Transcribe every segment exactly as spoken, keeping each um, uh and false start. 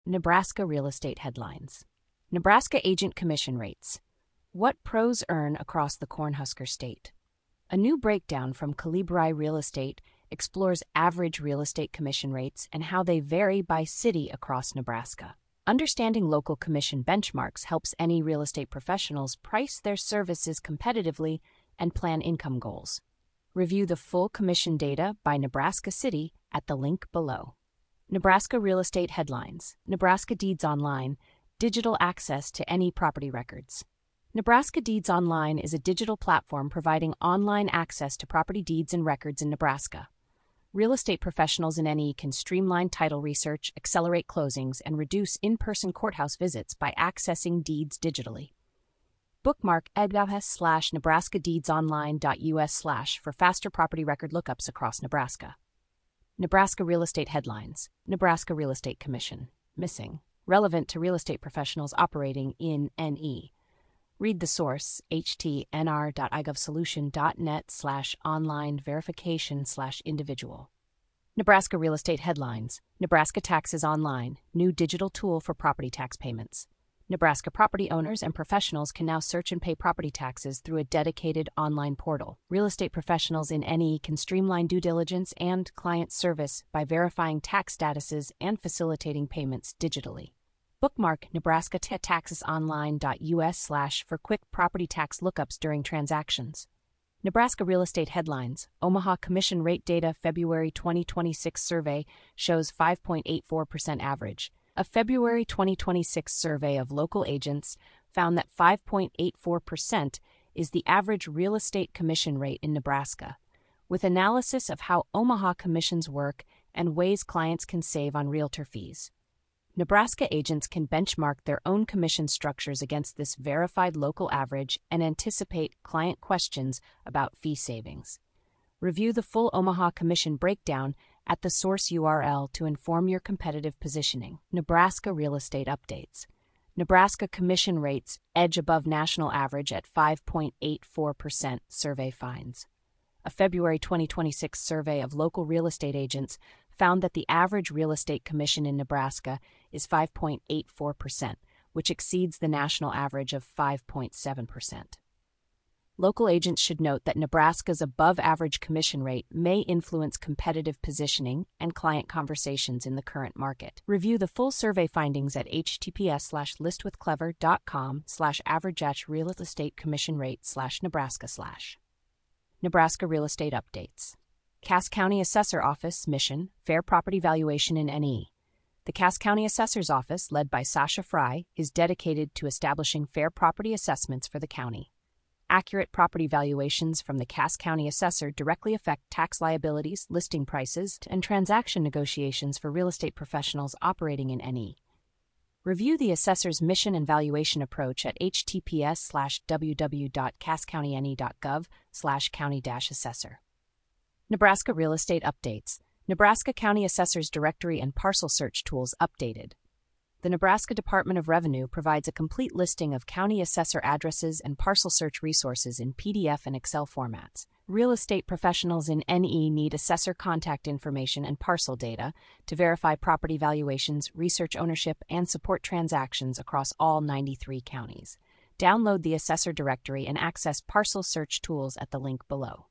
Nebraska real estate headlines. Nebraska agent commission rates. What pros earn across the Cornhusker State. A new breakdown from Calibri Real Estate explores average real estate commission rates and how they vary by city across Nebraska. Understanding local commission benchmarks helps any real estate professionals price their services competitively and plan income goals. Review the full commission data by Nebraska City at the link below. Nebraska real estate headlines. Nebraska Deeds Online, digital access to any property records. Nebraska Deeds Online is a digital platform providing online access to property deeds and records in Nebraska. Real estate professionals in N E can streamline title research, accelerate closings, and reduce in-person courthouse visits by accessing deeds digitally. Bookmark edgas slash nebraska deeds online dot u s slash for faster property record lookups across Nebraska. Nebraska real estate headlines. Nebraska Real Estate Commission. Missing. Relevant to real estate professionals operating in N E. Read the source, htnr dot i gov solution dot net slash online verification slash individual. Nebraska real estate headlines. Nebraska Taxes Online, new digital tool for property tax payments. Nebraska property owners and professionals can now search and pay property taxes through a dedicated online portal. Real estate professionals in N E can streamline due diligence and client service by verifying tax statuses and facilitating payments digitally. Bookmark nebraska taxes online dot u s slash for quick property tax lookups during transactions. Nebraska real estate headlines. Omaha commission rate data February twenty twenty-six survey shows five point eight four percent average. A February twenty twenty-six survey of local agents found that five point eight four percent is the average real estate commission rate in Nebraska, with analysis of how Omaha commissions work and ways clients can save on realtor fees. Nebraska agents can benchmark their own commission structures against this verified local average and anticipate client questions about fee savings. Review the full Omaha commission breakdown at the source U R L to inform your competitive positioning. Nebraska real estate updates. Nebraska commission rates edge above national average at five point eight four percent, survey finds. A February twenty twenty-six survey of local real estate agents found that the average real estate commission in Nebraska is five point eight four percent, which exceeds the national average of five point seven percent. Local agents should note that Nebraska's above-average commission rate may influence competitive positioning and client conversations in the current market. Review the full survey findings at https slash listwithclever.com slash average real estate commission rate slash Nebraska slash. Nebraska real estate updates. Cass County Assessor Office mission, fair property valuation in N E. The Cass County Assessor's Office, led by Sasha Fry, is dedicated to establishing fair property assessments for the county. Accurate property valuations from the Cass County Assessor directly affect tax liabilities, listing prices, and transaction negotiations for real estate professionals operating in N E. Review the assessor's mission and valuation approach at https slash www dot cass county n e dot gov slash county dash assessor. Nebraska real estate updates. Nebraska County Assessor's Directory and Parcel Search tools updated. The Nebraska Department of Revenue provides a complete listing of county assessor addresses and parcel search resources in P D F and Excel formats. Real estate professionals in N E need assessor contact information and parcel data to verify property valuations, research ownership, and support transactions across all ninety-three counties. Download the Assessor Directory and access parcel search tools at the link below.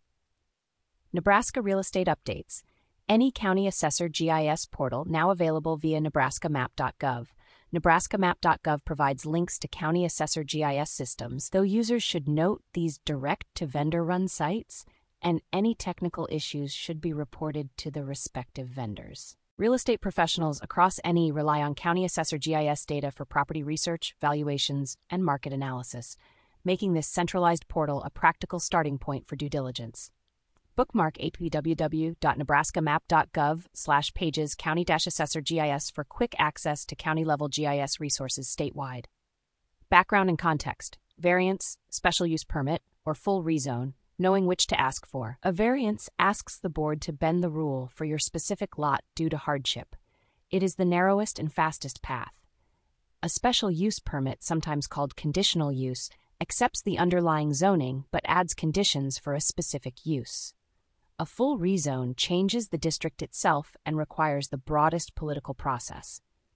Nebraska Real Estate Updates. Any County Assessor G I S portal now available via nebraska map dot gov. nebraska map dot gov provides links to County Assessor G I S systems, though users should note these direct-to-vendor-run sites, and any technical issues should be reported to the respective vendors. Real estate professionals across N E rely on County Assessor G I S data for property research, valuations, and market analysis, making this centralized portal a practical starting point for due diligence. Bookmark www dot nebraska map dot gov slash pages county dash assessor G I S for quick access to county-level G I S resources statewide. Background and context. Variance, special use permit, or full rezone, knowing which to ask for. A variance asks the board to bend the rule for your specific lot due to hardship. It is the narrowest and fastest path. A special use permit, sometimes called conditional use, accepts the underlying zoning but adds conditions for a specific use. A full rezone changes the district itself and requires the broadest political process.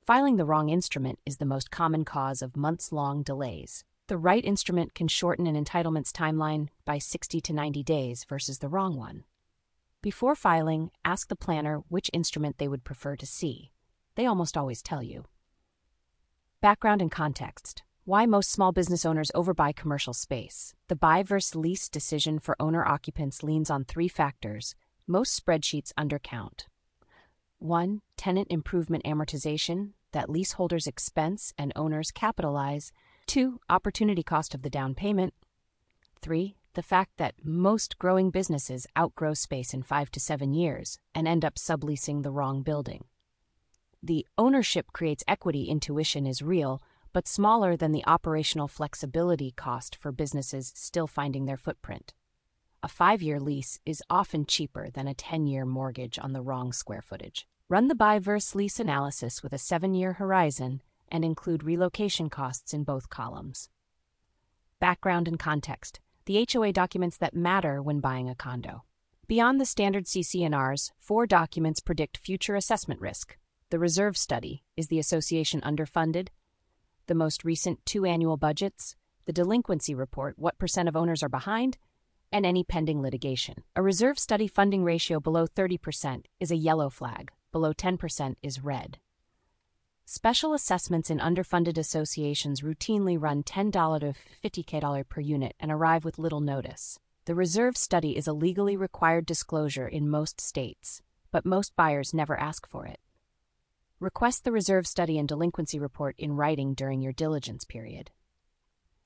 Filing the wrong instrument is the most common cause of months-long delays. The right instrument can shorten an entitlement's timeline by sixty to ninety days versus the wrong one. Before filing, ask the planner which instrument they would prefer to see. They almost always tell you. Background and context. Why most small business owners overbuy commercial space. The buy versus lease decision for owner-occupants leans on three factors most spreadsheets undercount. One, tenant improvement amortization that leaseholders expense and owners capitalize. Two, opportunity cost of the down payment. Three, the fact that most growing businesses outgrow space in five to seven years and end up subleasing the wrong building. The ownership creates equity intuition is real, but smaller than the operational flexibility cost for businesses still finding their footprint. A five-year lease is often cheaper than a ten-year mortgage on the wrong square footage. Run the buy versus lease analysis with a seven-year horizon and include relocation costs in both columns. Background and context. The H O A documents that matter when buying a condo. Beyond the standard C C N Rs, four documents predict future assessment risk. The reserve study, is the association underfunded? The most recent two annual budgets, the delinquency report, what percent of owners are behind, and any pending litigation. A reserve study funding ratio below thirty percent is a yellow flag, below ten percent is red. Special assessments in underfunded associations routinely run ten to fifty thousand dollars per unit and arrive with little notice. The reserve study is a legally required disclosure in most states, but most buyers never ask for it. Request the reserve study and delinquency report in writing during your diligence period.